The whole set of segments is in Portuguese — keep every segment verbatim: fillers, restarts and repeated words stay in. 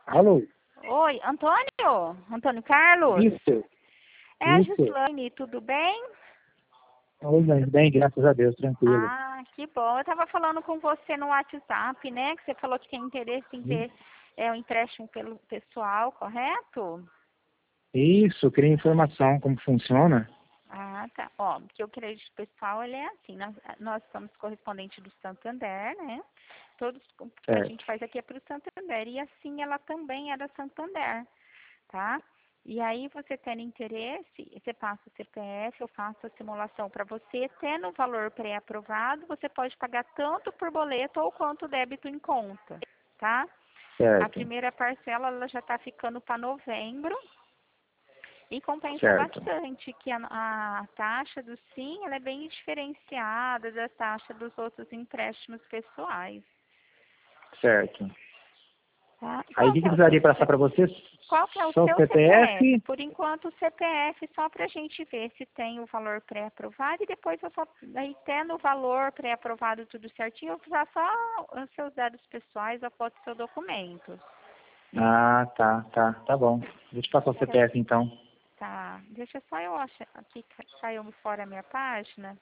Alô? Oi, Antônio? Antônio Carlos? Isso, É a isso. Gislaine, tudo bem? Oi, mãe, bem, graças a Deus, tranquilo. Ah, que bom. Eu estava falando com você no WhatsApp, né? Que você falou que tem interesse em ter é, um empréstimo pelo pessoal, correto? Isso, queria informação como funciona. Ah, tá. Ó, porque o crédito pessoal, ele é assim, nós, nós somos correspondente do Santander, né? Todos o que a Certo, gente faz aqui é para o Santander. E assim ela também é da Santander, tá? E aí você tendo interesse, você passa o C P F, eu faço a simulação para você, tendo o valor pré-aprovado, você pode pagar tanto por boleto ou quanto débito em conta, tá? A certo, primeira parcela ela já está ficando para novembro e compensa certo, bastante, que a, a taxa do Sim ela é bem diferenciada da taxa dos outros empréstimos pessoais, certo. tá? Aí o Qual que que que é o precisaria seu passar para você? Qual que é o Só o seu C P F? C P F? Por enquanto, o C P F só para a gente ver se tem o valor pré-aprovado e depois eu só, daí tendo o valor pré-aprovado tudo certinho, eu precisar só os seus dados pessoais, a foto do seu documento. Ah, tá, tá, tá bom. Vou te passar o Peraí, C P F então. tá. Deixa só eu achar aqui, que saiu fora a minha página.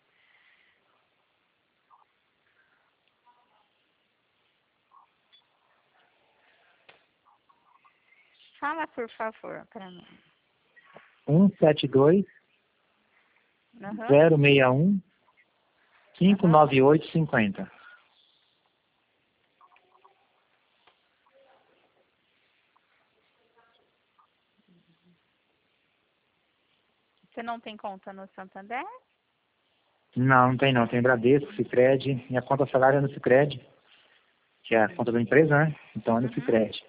Fala, por favor, para mim. um sete dois, Aham, zero seis um, cinco aham. nove oito cinco zero. Você não tem conta no Santander? Não, não tem não. Tem Bradesco, Sicredi. Minha conta salário é no Sicredi, que é a conta da empresa, né? Então é no Uhum. Sicredi.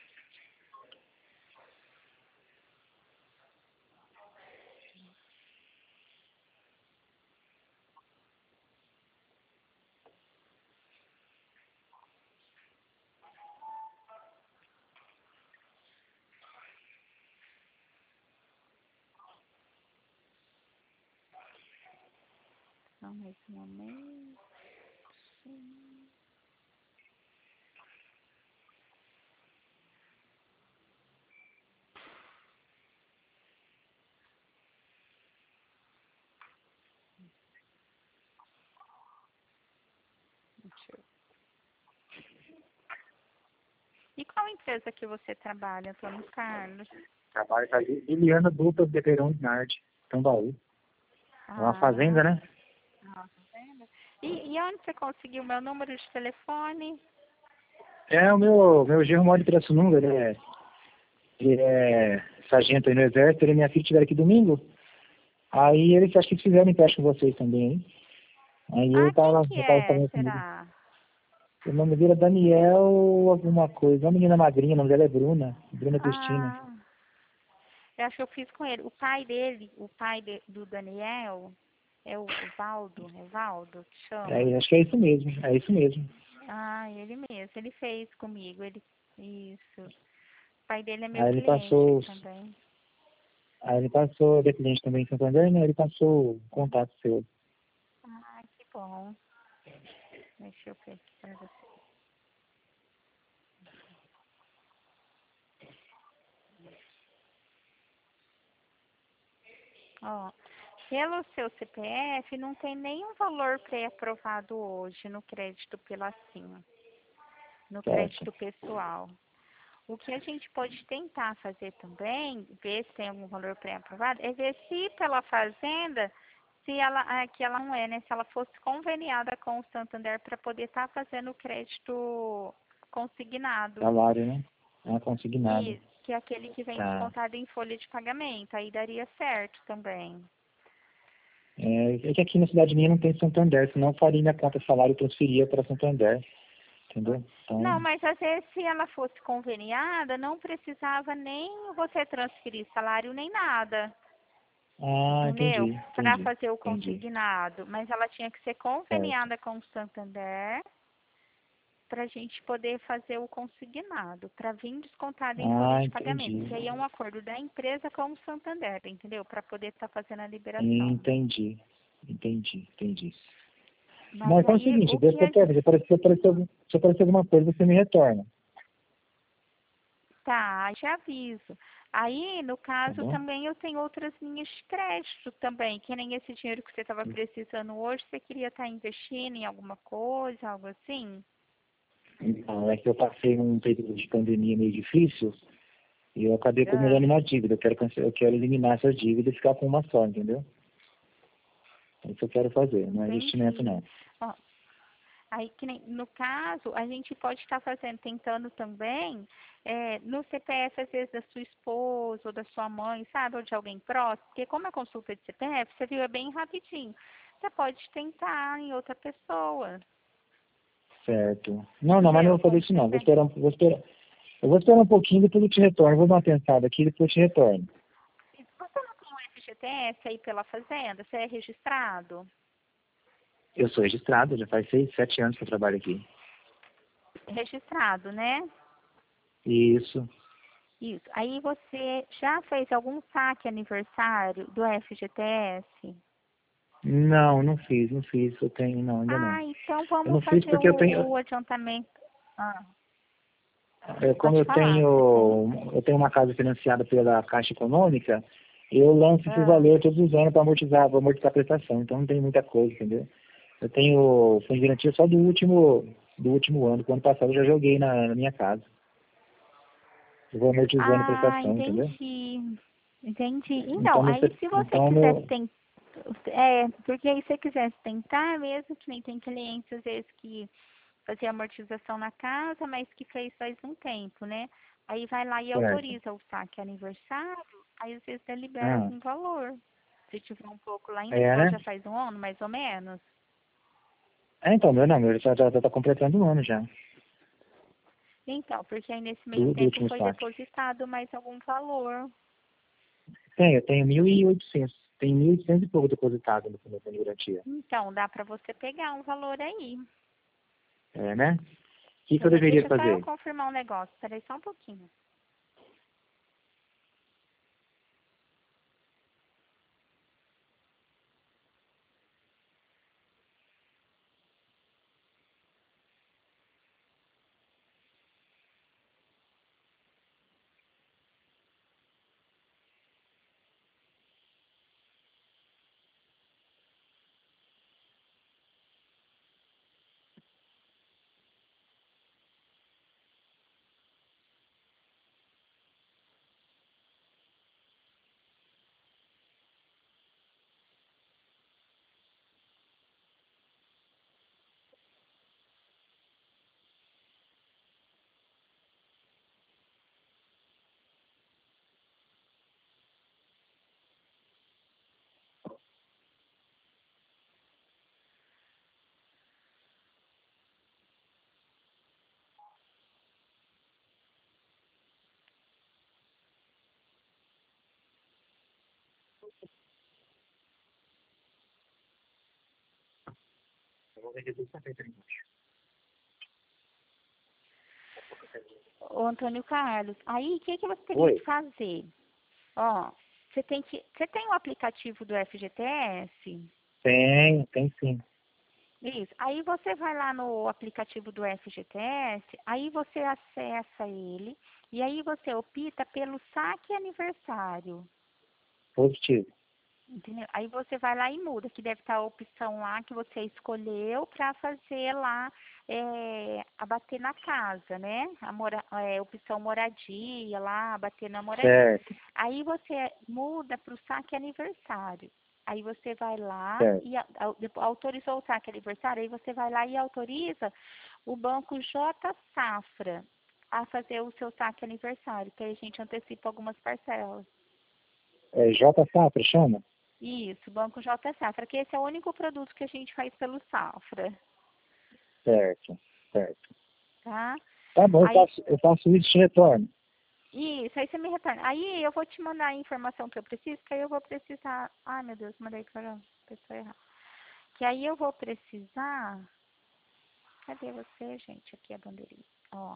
Só mais um momento. Deixa eu E qual empresa que você trabalha, Antônio Carlos? Trabalho com a Liliana Dupas de Peirão de Nardi, Tambaú. É uma Ah, fazenda, né? ah, tá vendo? E, e onde você conseguiu meu número de telefone? É, o meu, meu genro mora em Pirassununga, ele é, ele é sargento aí no exército, ele e minha filha estiveram aqui domingo. Aí eles acho que fizeram empréstimo com vocês também, hein? Aí Ah, eu quem tava, que eu tava é, falando comigo. será? O nome dele é Daniel alguma coisa, uma menina magrinha, o nome dela é Bruna, Bruna Cristina. Ah, eu acho que eu fiz com ele. O pai dele, o pai de- do Daniel, é o, o Valdo, é Valdo que chama? É, acho que é isso mesmo, é isso mesmo. Ah, ele mesmo, ele fez comigo, ele, isso. O pai dele é meu Aí ele cliente passou, também. aí ele passou, ele é cliente também em Santander, né? Ele passou o contato seu. Ah, que bom. Deixa eu ver aqui pra você. Ó, pelo seu C P F, não tem nenhum valor pré-aprovado hoje no crédito pela Sim, no Certo. crédito pessoal. O que a gente pode tentar fazer também, ver se tem algum valor pré-aprovado, é ver se pela fazenda, se ela, ah, que ela não é, né? Se ela fosse conveniada com o Santander para poder estar fazendo o crédito consignado. Salário, né? Ah, consignado. E que é aquele que vem Tá. descontado em folha de pagamento. Aí daria certo também. É, é que aqui na cidade minha não tem Santander, senão eu faria minha conta salário e transferia para Santander, entendeu? Então, Não, mas às vezes se ela fosse conveniada, não precisava nem você transferir salário nem nada, ah, entendeu? entendi, Para entendi, fazer o entendi. consignado. Mas ela tinha que ser Certo. conveniada com o Santander para a gente poder fazer o consignado, para vir descontado em folha Ah, de pagamento. entendi. Que aí é um acordo da empresa com o Santander, entendeu? Para poder estar fazendo a liberação. Entendi, entendi, entendi. Mas Mas é o aí seguinte, o deixa que eu a ter, se aparecer, se aparecer, algum- se aparecer alguma coisa, você me retorna. Tá, te aviso. Aí, no tá caso, bom? também eu tenho outras linhas de crédito também, que nem esse dinheiro que você estava precisando hoje, você queria estar investindo em alguma coisa, algo assim? Então, é que eu passei um período de pandemia meio difícil e eu acabei Ah, acumulando uma dívida. Eu quero, cance- eu quero eliminar essa dívida e ficar com uma só, entendeu? É isso que eu quero fazer, não é investimento entendi. não. Ó, aí, que nem, no caso, a gente pode estar fazendo, tentando também, é, no C P F, às vezes, da sua esposa ou da sua mãe, sabe, ou de alguém próximo, porque como é consulta de C P F, você viu, é bem rapidinho. Você pode tentar em outra pessoa, Certo. Não, não, mas não entendeu? vou fazer Com isso não. Vou C P F. esperar, um- vou esperar. Eu vou esperar um pouquinho, depois eu te retorno. Vou dar uma pensada aqui, depois eu te retorno. Você não tem um F G T S aí pela fazenda? Você é registrado? Eu sou registrado, já faz seis, sete anos que eu trabalho aqui. Registrado, né? Isso. Isso. Aí você já fez algum saque aniversário do F G T S? Não, não fiz, não fiz. Eu tenho, não, ainda não. Ah, então Eu vamos não fiz fazer porque eu tenho, o, o adiantamento. Ah, é, como pode eu falar, você tem? tenho, eu tenho uma casa financiada pela Caixa Econômica, eu lanço esse Ah, valor todos os anos para amortizar, para amortizar a prestação. Então não tem muita coisa, entendeu? Eu tenho fundo de garantia só do último, do último ano. Do ano passado eu já joguei na, na minha casa. Eu vou amortizando a ah, prestação, entendeu? entendi. Entendi. Então, Então, meu, aí C- se você então quisesse meu, tentar, é, porque aí se você quisesse tentar, mesmo que nem tem clientes às vezes que fazia amortização na casa, mas que fez faz um tempo, né? Aí vai lá e certo. autoriza o saque aniversário, aí às vezes ele libera Ah, algum valor. Se tiver um pouco lá ainda, é, igual né? já faz um ano, mais ou menos. É, então, meu não, meu já, já, já tá completando um ano já, Então, porque aí nesse meio do, do tempo último foi saque. depositado mais algum valor. Tenho, eu tenho mil e oitocentos. Tem mil e oitocentos e pouco depositado no fundo de garantia. Então, dá para você pegar um valor aí. É, né? O que, que eu Também. deveria Deixa só eu fazer? confirmar um negócio. Peraí só um pouquinho. Ô, Antônio Carlos, aí o que, que você teria que Oi? fazer? Ó, você tem que. Você tem o aplicativo do F G T S? Tem, tem sim. Isso. Aí você vai lá no aplicativo do F G T S, aí você acessa ele e aí você opta pelo saque aniversário. Positivo. Entendeu? Aí você vai lá e muda, que deve estar a opção lá que você escolheu para fazer lá, é, abater na casa, né? A mora, é, opção moradia lá, abater na moradia. Certo, Aí você muda para o saque aniversário. Aí você vai lá certo, e a- au- depo- autorizou o saque aniversário, aí você vai lá e autoriza o banco J Safra a fazer o seu saque aniversário, que aí a gente antecipa algumas parcelas. é J Safra, chama? Isso, Banco J Safra, que esse é o único produto que a gente faz pelo Safra, Certo, certo. tá? Tá bom, eu Aí, faço, eu faço isso e te retorno. isso, aí você me retorna. Aí eu vou te mandar a informação que eu preciso, que aí eu vou precisar... Ai, meu Deus, mandei para a pessoa errada. Que aí eu vou precisar... Cadê você, gente? Aqui a bandeirinha. Ó.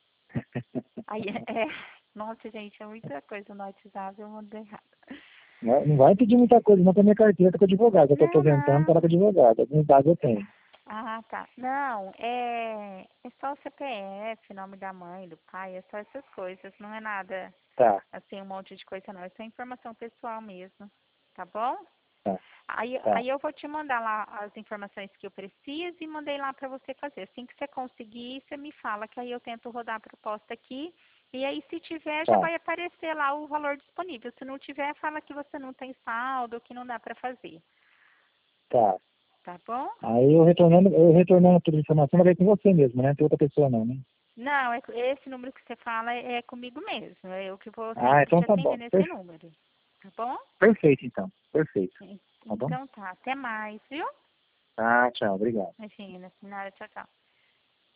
Aí, é... Nossa, gente, é muita coisa no WhatsApp, eu mandei errado. Não não vai pedir muita coisa, não, pra minha carteira, tô com advogado. Eu tô Não, aposentando, não. para com advogado. Alguns dados eu tenho. Ah, tá. Não, é, é só o C P F, nome da mãe, do pai, é só essas coisas. Não é nada, Tá, assim, um monte de coisa não. É só informação pessoal mesmo. Tá bom? tá, Aí, tá, aí eu vou te mandar lá as informações que eu preciso e mandei lá para você fazer. Assim que você conseguir, você me fala, que aí eu tento rodar a proposta aqui. E aí, se tiver, já tá, vai aparecer lá o valor disponível. Se não tiver, fala que você não tem saldo, que não dá para fazer. tá. Tá bom? Aí eu retornando, eu retornando toda a informação, vai com você mesmo, né? Não tem outra pessoa não, né? Não, é, esse número que você fala é, é comigo mesmo. É eu que vou Ah, sempre então te tá atender bom. nesse Per- número. Tá bom? perfeito, então. Perfeito. Tá bom? Então tá. Até mais, viu? Ah, tchau. Obrigado. Imagina, senhora. Tchau, tchau.